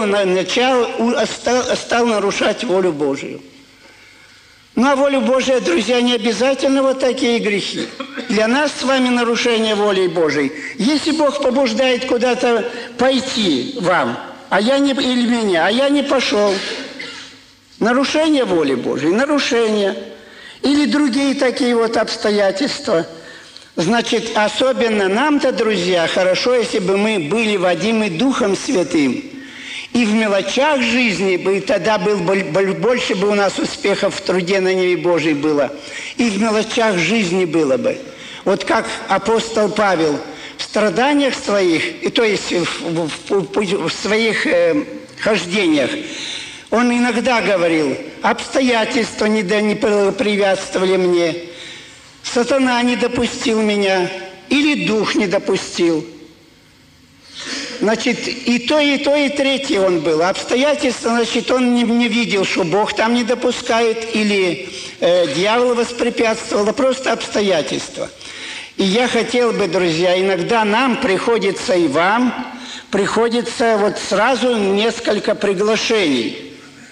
стал нарушать волю Божию. Ну, а волю Божию, друзья, не обязательно вот такие грехи. Для нас с вами нарушение воли Божией. Если Бог побуждает куда-то пойти вам, или меня, а я не пошел. Нарушение воли Божией, нарушение. Или другие такие вот обстоятельства. Значит, особенно нам-то, друзья, хорошо, если бы мы были водимы Духом Святым. И в мелочах жизни бы, тогда больше бы у нас успехов в труде на ниве Божией было. И в мелочах жизни было бы. Вот как апостол Павел в страданиях своих, то есть в своих хождениях, он иногда говорил: обстоятельства не препятствовали мне, сатана не допустил меня, или дух не допустил. Значит, и то, и третье он был. Обстоятельства, значит, он не видел, что Бог там не допускает, или дьявол воспрепятствовал, а просто обстоятельства. И я хотел бы, друзья, иногда нам приходится, и вам приходится вот сразу несколько приглашений.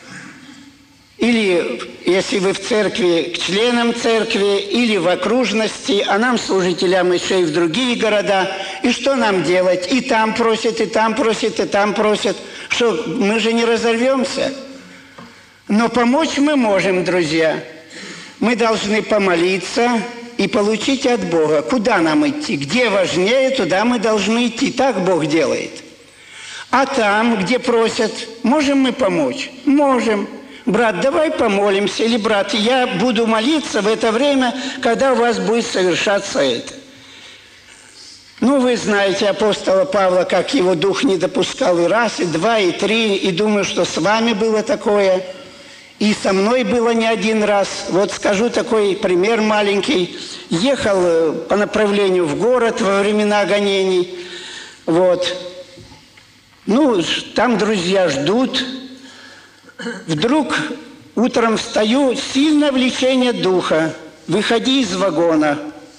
Или, если вы в церкви, к членам церкви, или в окружности, а нам, служителям, еще и в другие города. И что нам делать? И там просят, и там просят, и там просят. Что, мы же не разорвемся? Но помочь мы можем, друзья. Мы должны помолиться и получить от Бога. Куда нам идти? Где важнее, туда мы должны идти. Так Бог делает. А там, где просят, можем мы помочь? Можем. Брат, давай помолимся. Или, брат, я буду молиться в это время, когда у вас будет совершаться это. Ну, вы знаете апостола Павла, как его дух не допускал и раз, и два, и три. И думаю, что с вами было такое. И со мной было не один раз. Вот скажу такой пример маленький. Ехал по направлению в город во времена гонений. Вот. Ну, там друзья ждут. Вдруг утром встаю, сильное влечение духа. Выходи из вагона.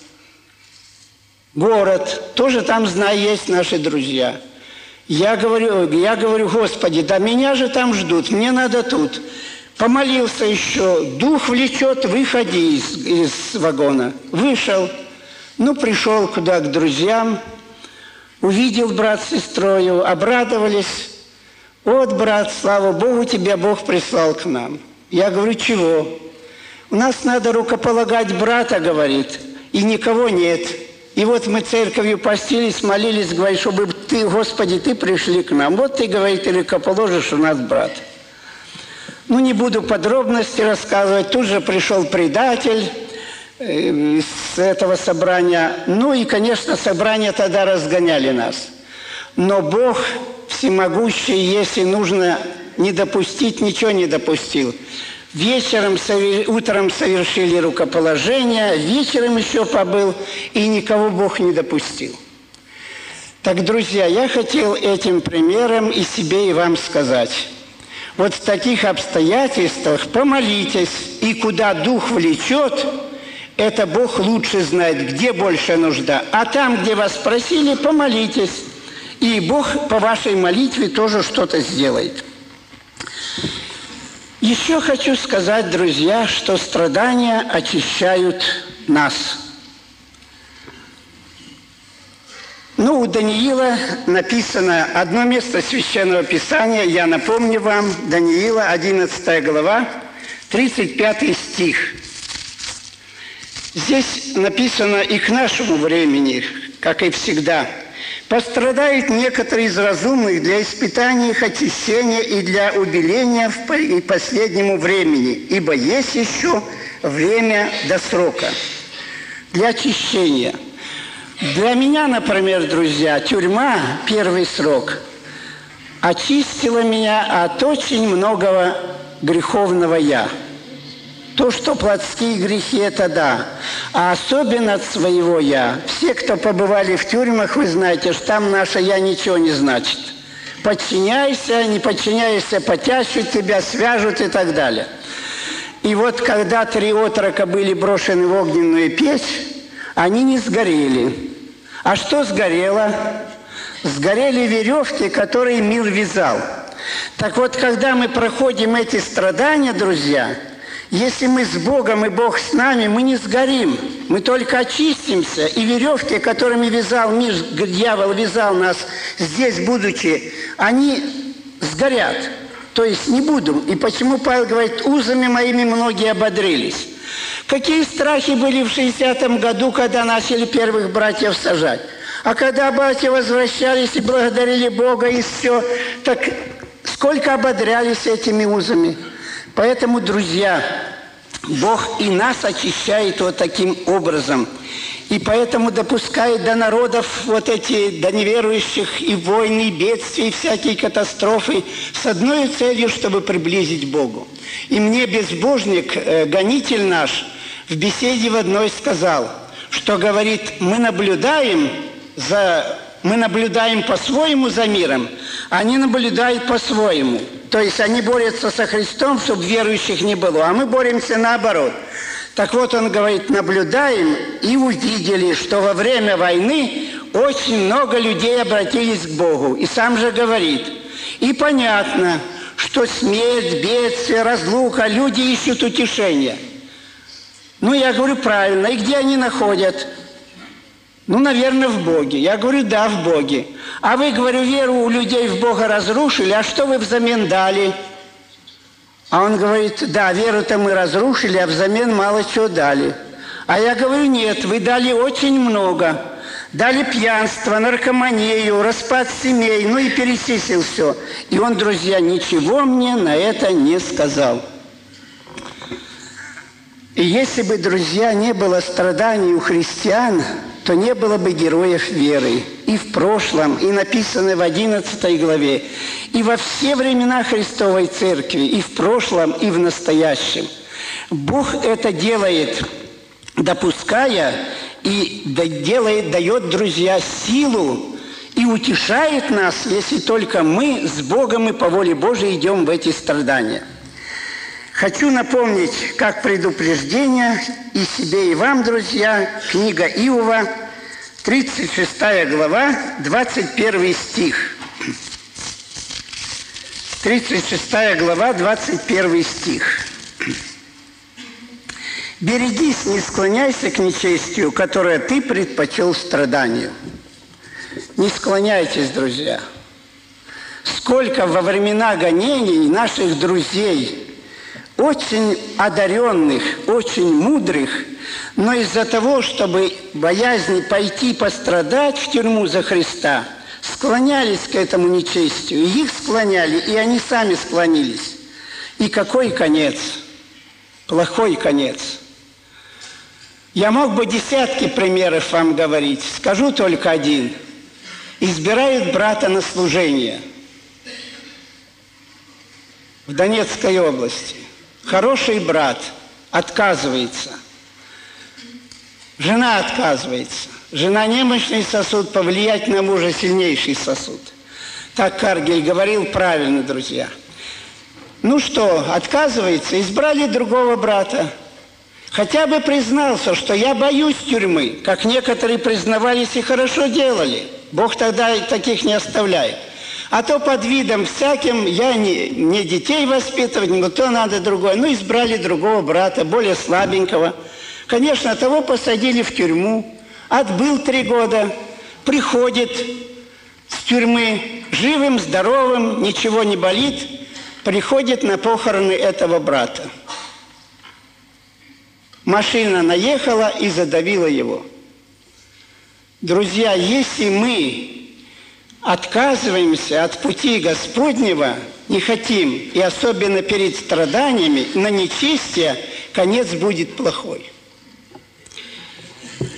Город. Тоже там, знаю, есть наши друзья. Я говорю, Господи, да меня же там ждут, мне надо тут. Помолился еще. Дух влечет, выходи из вагона. Вышел. Ну, пришел куда к друзьям. Увидел брат с сестрою, обрадовались. Вот, брат, слава Богу, тебя Бог прислал к нам. Я говорю, чего? У нас надо рукополагать брата, говорит, и никого нет. И вот мы церковью постились, молились, говорит, чтобы ты, Господи, ты пришли к нам. Вот ты, говорит, и рукоположишь у нас брат. Ну, не буду подробности рассказывать. Тут же пришел предатель с этого собрания. Ну и, конечно, собрание тогда разгоняли нас. Но Бог всемогущий, если нужно не допустить, ничего не допустил. Утром совершили рукоположение, вечером еще побыл, и никого Бог не допустил. Так, друзья, я хотел этим примером и себе, и вам сказать. Вот в таких обстоятельствах помолитесь, и куда Дух влечет, это Бог лучше знает, где больше нужда. А там, где вас просили, помолитесь. И Бог по вашей молитве тоже что-то сделает. Еще хочу сказать, друзья, что страдания очищают нас. Ну, у Даниила написано одно место Священного Писания, я напомню вам, Даниила, 11 глава, 35 стих. Здесь написано и к нашему времени, как и всегда. «Пострадают некоторые из разумных для испытания их очищения и для убеления в последнему времени, ибо есть еще время до срока». для очищения. Для меня, например, друзья, тюрьма, первый срок, очистила меня от очень многого греховного «я». То, что плотские грехи – это да, а особенно от своего «я». Все, кто побывали в тюрьмах, вы знаете, что там наше «я» ничего не значит. Подчиняйся, не подчиняйся, потящут тебя, свяжут и так далее. И вот когда 3 отрока были брошены в огненную печь, они не сгорели. А что сгорело? Сгорели веревки, которые мир вязал. Так вот, когда мы проходим эти страдания, друзья, если мы с Богом и Бог с нами, мы не сгорим. Мы только очистимся. И веревки, которыми вязал мир, дьявол вязал нас здесь, будучи, они сгорят. То есть не буду. И почему Павел говорит, узами моими многие ободрились. Какие страхи были в 60-м году, когда начали первых братьев сажать. А когда братья возвращались и благодарили Бога, и все, так сколько ободрялись этими узами. Поэтому, друзья, Бог и нас очищает вот таким образом. И поэтому допускает до народов вот эти, до неверующих и войны, и бедствия, и всякие катастрофы с одной целью, чтобы приблизить к Богу. И мне безбожник, гонитель наш, в беседе в одной сказал, что, говорит, мы наблюдаем по-своему за миром, а они наблюдают по-своему. То есть они борются со Христом, чтобы верующих не было, а мы боремся наоборот. Так вот, он говорит, наблюдаем и увидели, что во время войны очень много людей обратились к Богу. И сам же говорит, и понятно, что смерть, бедствие, разлука, люди ищут утешения. Ну, я говорю, правильно. И где они находят? Ну, наверное, в Боге. Я говорю, да, в Боге. А вы, говорю, веру у людей в Бога разрушили, а что вы взамен дали? А он говорит, да, веру-то мы разрушили, а взамен мало чего дали. А я говорю, нет, вы дали очень много. Дали пьянство, наркоманию, распад семей, ну и перечислил все. И он, друзья, ничего мне на это не сказал. И если бы, друзья, не было страданий у христиан, то не было бы героев веры. И в прошлом, и написано в 11 главе, и во все времена Христовой Церкви, и в прошлом, и в настоящем. Бог это делает, допуская, и дает, друзья, силу и утешает нас, если только мы с Богом и по воле Божией идем в эти страдания. Хочу напомнить, как предупреждение и себе, и вам, друзья, книга Иова, 36 глава, 21 стих. 36 глава, 21 стих. «Берегись, не склоняйся к нечестию, которое ты предпочел страданию». Не склоняйтесь, друзья. Сколько во времена гонений наших друзей, очень одаренных, очень мудрых, но из-за того, чтобы боязни пойти пострадать в тюрьму за Христа, склонялись к этому нечестию. И их склоняли, и они сами склонились. И какой конец? Плохой конец. Я мог бы десятки примеров вам говорить. Скажу только один. Избирают брата на служение в Донецкой области. Хороший брат отказывается. Жена отказывается. Жена немощный сосуд, повлиять на мужа сильнейший сосуд. Так Каргель говорил правильно, друзья. Ну что, отказывается, избрали другого брата. Хотя бы признался, что я боюсь тюрьмы, как некоторые признавались и хорошо делали. Бог тогда таких не оставляет. А то под видом всяким я не детей воспитывать, но то надо другое. Ну, избрали другого брата, более слабенького. Конечно, того посадили в тюрьму. Отбыл 3 года, приходит с тюрьмы живым, здоровым, ничего не болит, приходит на похороны этого брата. Машина наехала и задавила его. Друзья, если мы отказываемся от пути Господнего, не хотим, и особенно перед страданиями, на нечестие, конец будет плохой.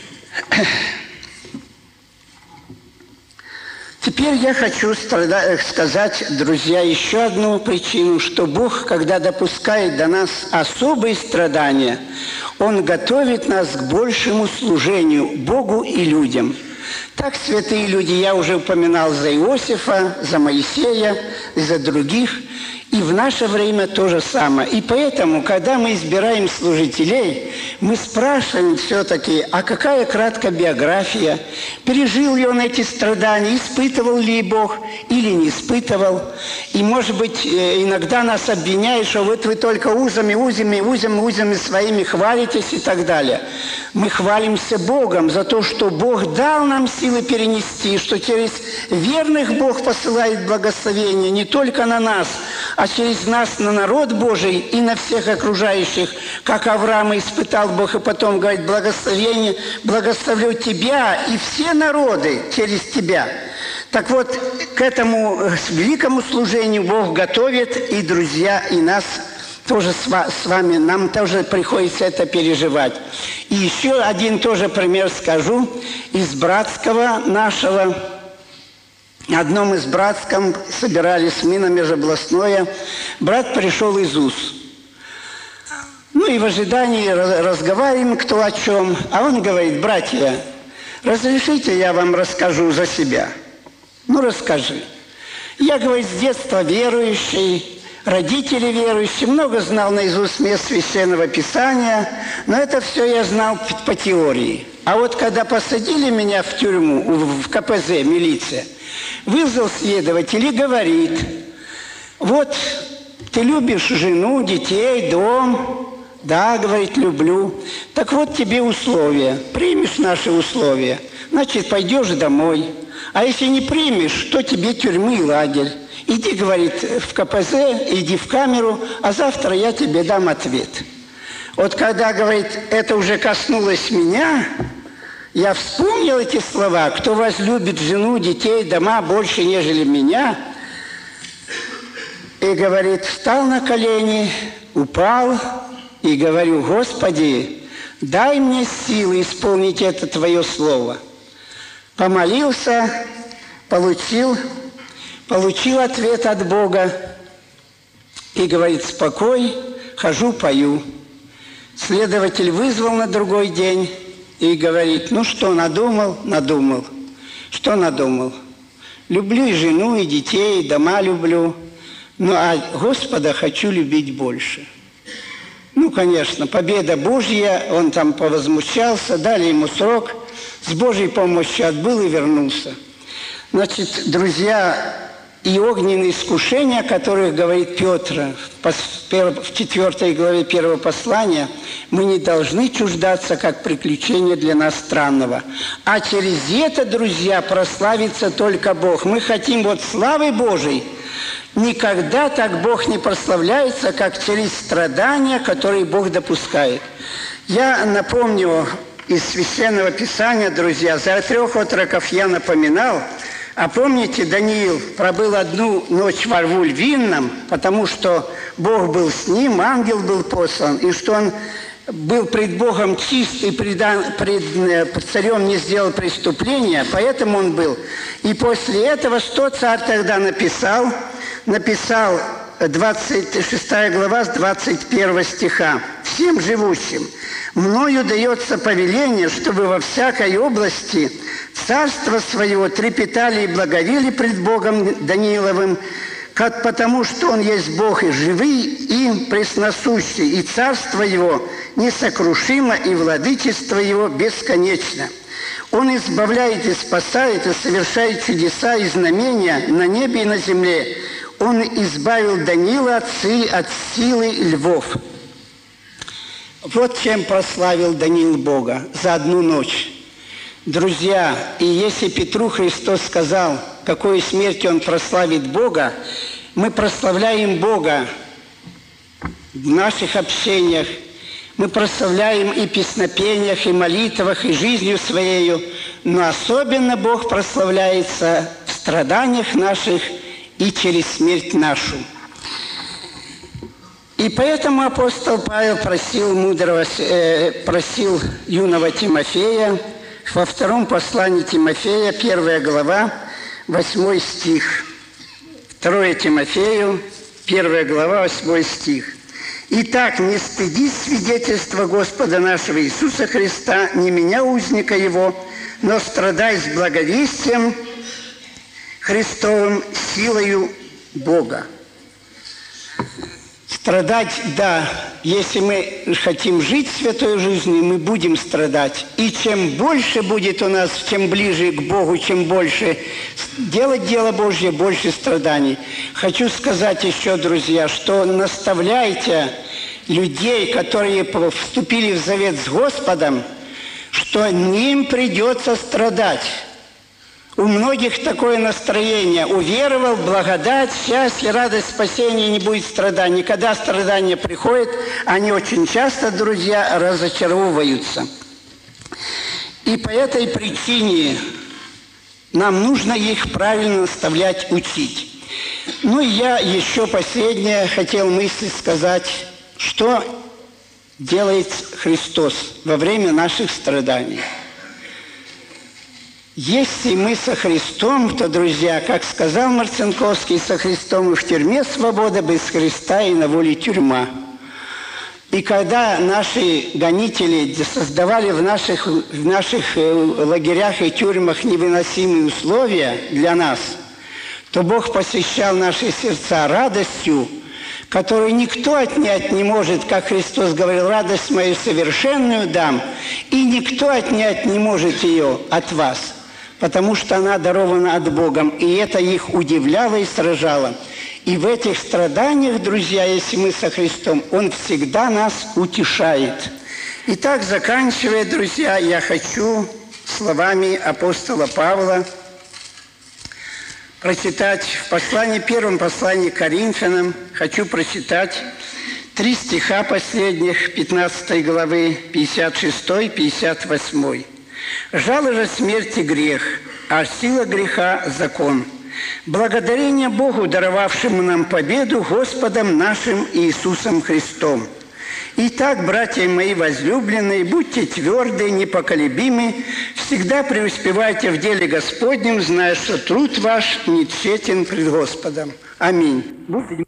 теперь я хочу сказать, друзья, еще одну причину, что Бог, когда допускает до нас особые страдания, Он готовит нас к большему служению Богу и людям. Так, святые люди, я уже упоминал за Иосифа, за Моисея и за других. И в наше время то же самое. И поэтому, когда мы избираем служителей, мы спрашиваем все-таки, а какая краткая биография? Пережил ли он эти страдания? Испытывал ли Бог или не испытывал? И, может быть, иногда нас обвиняют, что вот вы только узами своими хвалитесь и так далее. Мы хвалимся Богом за то, что Бог дал нам силы перенести, что через верных Бог посылает благословение не только на нас, а через нас на народ Божий и на всех окружающих, как Авраама испытал Бог, и потом говорит: благословение, благословлю тебя и все народы через тебя. Так вот, к этому великому служению Бог готовит, и, друзья, и нас тоже с вами, нам тоже приходится это переживать. И еще один тоже пример скажу из братского нашего. В одном из братском собирались мы на межобластное. Брат пришел из УЗ. Ну и в ожидании разговариваем кто о чем. А он говорит: братья, разрешите я вам расскажу за себя? Ну, расскажи. Я, говорит, с детства верующий, родители верующие, много знал наизусть мест Священного Писания, но это все я знал по теории. А вот когда посадили меня в тюрьму, в КПЗ, милиция, вызвал следователь и говорит: вот ты любишь жену, детей, дом? Да, говорит, люблю. Так вот тебе условия. Примешь наши условия, значит, пойдешь домой. А если не примешь, то тебе тюрьмы и лагерь. Иди, говорит, в КПЗ, иди в камеру, а завтра я тебе дам ответ. Вот когда, говорит, это уже коснулось меня, я вспомнил эти слова: кто возлюбит жену, детей, дома больше, нежели меня. И, говорит, встал на колени, упал и говорю: Господи, дай мне силы исполнить это Твое Слово. Помолился, получил ответ от Бога. И, говорит, спокой, хожу, пою. Следователь вызвал на другой день и говорит: ну что, надумал? Надумал. Что надумал? Люблю и жену, и детей, и дома люблю. Ну, а Господа хочу любить больше. Ну, конечно, победа Божья, он там повозмущался, дали ему срок, с Божьей помощью отбыл и вернулся. Значит, друзья, и огненные искушения, о которых говорит Петр в 4 главе 1 послания, мы не должны чуждаться, как приключение для нас странного. А через это, друзья, прославится только Бог. Мы хотим вот славы Божией. Никогда так Бог не прославляется, как через страдания, которые Бог допускает. Я напомню из Священного Писания, друзья, за 3 отроков я напоминал. А помните, Даниил пробыл 1 ночь во рву львином, потому что Бог был с ним, ангел был послан, и что он был пред Богом чист и пред царем не сделал преступления, поэтому он был. И после этого что царь тогда написал? Написал 26 глава с 21 стиха. «Всем живущим мною дается повеление, чтобы во всякой области царство своего трепетали и благовели пред Богом Данииловым, как потому, что Он есть Бог и живый, и пресносущий, и царство Его несокрушимо, и владычество Его бесконечно. Он избавляет и спасает, и совершает чудеса и знамения на небе и на земле. Он избавил Даниила от силы львов». Вот чем прославил Даниил Бога за 1 ночь. Друзья, и если Петру Христос сказал, какой смертью он прославит Бога, мы прославляем Бога в наших общениях, мы прославляем и песнопениях, и молитвах, и жизнью Своею, но особенно Бог прославляется в страданиях наших и через смерть нашу. И поэтому апостол Павел просил юного Тимофея во 2 послании Тимофея, 1 глава, 8 стих. 2 Тимофею, 1 глава, 8 стих. «Итак, не стыдись свидетельства Господа нашего Иисуса Христа, не меня, узника Его, но страдай с благовестием Христовым силою Бога». Страдать, да, если мы хотим жить святой жизнью, мы будем страдать. И чем больше будет у нас, чем ближе к Богу, чем больше делать дело Божье, больше страданий. Хочу сказать еще, друзья, что наставляйте людей, которые вступили в завет с Господом, что им придется страдать. У многих такое настроение. Уверовал, благодать, счастье, радость, спасение, не будет страданий. Когда страдания приходят, они очень часто, друзья, разочаровываются. И по этой причине нам нужно их правильно наставлять, учить. Ну и я еще последнее хотел мысль сказать, что делает Христос во время наших страданий. Если мы со Христом, то, друзья, как сказал Марцинковский, со Христом и в тюрьме свобода, без Христа и на воле тюрьма. И когда наши гонители создавали в наших лагерях и тюрьмах невыносимые условия для нас, то Бог посещал наши сердца радостью, которую никто отнять не может, как Христос говорил, радость мою совершенную дам, и никто отнять не может ее от вас, потому что она дарована от Бога, и это их удивляло и сражало. И в этих страданиях, друзья, если мы со Христом, Он всегда нас утешает. Итак, заканчивая, друзья, я хочу словами апостола Павла прочитать в первом послании к Коринфянам, хочу прочитать 3 стиха последних 15 главы, 56, 58. «Жало же смерти грех, а сила греха – закон. Благодарение Богу, даровавшему нам победу Господом нашим Иисусом Христом. Итак, братья мои возлюбленные, будьте тверды, непоколебимы, всегда преуспевайте в деле Господнем, зная, что труд ваш не тщетен пред Господом». Аминь.